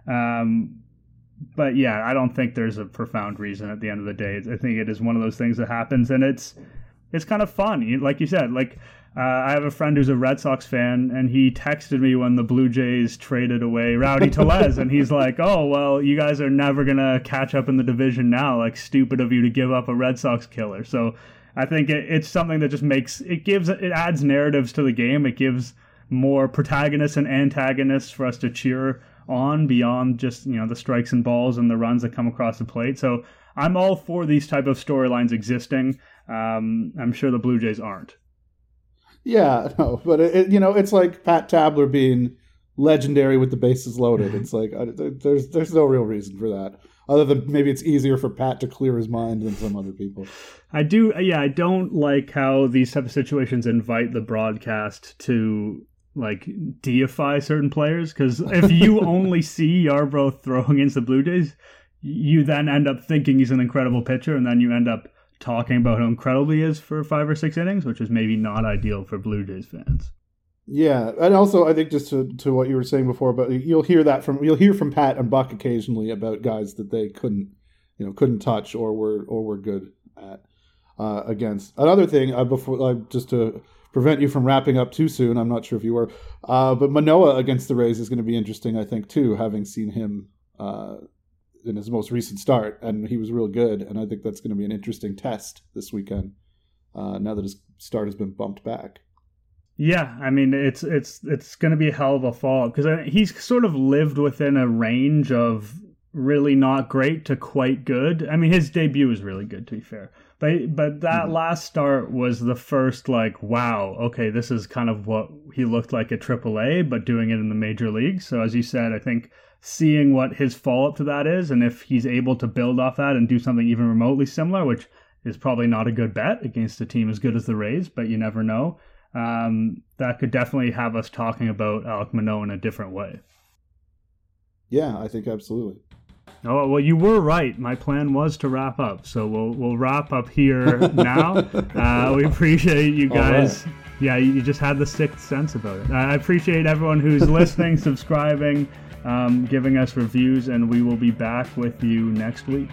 Speaker 2: Um But yeah, I don't think there's a profound reason at the end of the day. I think it is one of those things that happens, and it's it's kind of fun. Like you said, like uh, I have a friend who's a Red Sox fan, and he texted me when the Blue Jays traded away Rowdy Tellez, and he's like, "Oh, well, you guys are never gonna catch up in the division now. Like, stupid of you to give up a Red Sox killer." So I think it, it's something that just makes it gives it adds narratives to the game. It gives more protagonists and antagonists for us to cheer on beyond just, you know, the strikes and balls and the runs that come across the plate. So I'm all for these type of storylines existing. Um, I'm sure the Blue Jays aren't.
Speaker 3: Yeah, no, but it, it, you know, it's like Pat Tabler being legendary with the bases loaded. It's like I, there's there's no real reason for that, other than maybe it's easier for Pat to clear his mind than some other people.
Speaker 2: I do, yeah, I don't like how these type of situations invite the broadcast to like deify certain players, because if you only see Yarbrough throw against the Blue Jays, you then end up thinking he's an incredible pitcher, and then you end up talking about how incredible he is for five or six innings, which is maybe not ideal for Blue Jays fans.
Speaker 3: Yeah, and also I think just to, to what you were saying before, but you'll hear that from you'll hear from Pat and Buck occasionally about guys that they couldn't, you know, couldn't touch or were or were good at uh, against. Another thing, uh, before uh, just to prevent you from wrapping up too soon, I'm not sure if you were, uh, but Manoah against the Rays is going to be interesting, I think, too, having seen him uh, in his most recent start, and he was real good, and I think that's going to be an interesting test this weekend, uh, now that his start has been bumped back.
Speaker 2: Yeah, I mean, it's it's it's going to be a hell of a fall, because he's sort of lived within a range of really not great to quite good. I mean, his debut was really good, to be fair. But but that mm-hmm. last start was the first, like, wow, okay, this is kind of what he looked like at triple A, but doing it in the major leagues. So as you said, I think seeing what his follow-up to that is, and if he's able to build off that and do something even remotely similar, which is probably not a good bet against a team as good as the Rays, but you never know, um, that could definitely have us talking about Alek Manoah in a different way.
Speaker 3: Yeah, I think absolutely.
Speaker 2: Oh, well, you were right. My plan was to wrap up, so we'll we'll wrap up here now. Uh, we appreciate you guys. Right. Yeah, you just had the sixth sense about it. I appreciate everyone who's listening, subscribing, um, giving us reviews, and we will be back with you next week.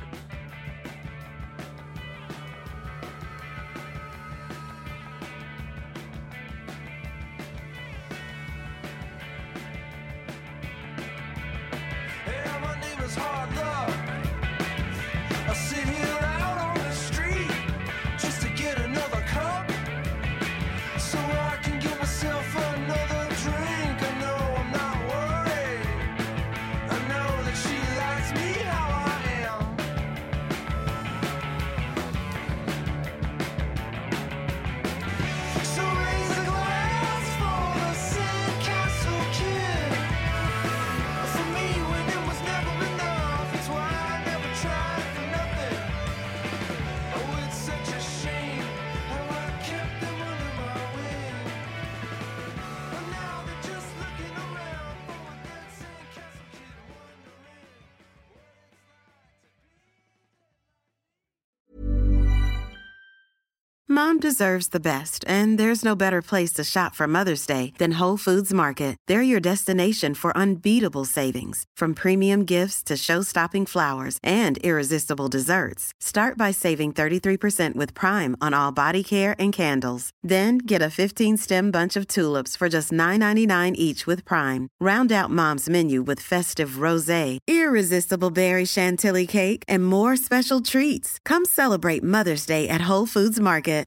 Speaker 1: Mom deserves the best, and there's no better place to shop for Mother's Day than Whole Foods Market. They're your destination for unbeatable savings, from premium gifts to show-stopping flowers and irresistible desserts. Start by saving thirty-three percent with Prime on all body care and candles. Then get a fifteen-stem bunch of tulips for just nine ninety-nine each with Prime. Round out Mom's menu with festive rosé, irresistible berry chantilly cake, and more special treats. Come celebrate Mother's Day at Whole Foods Market.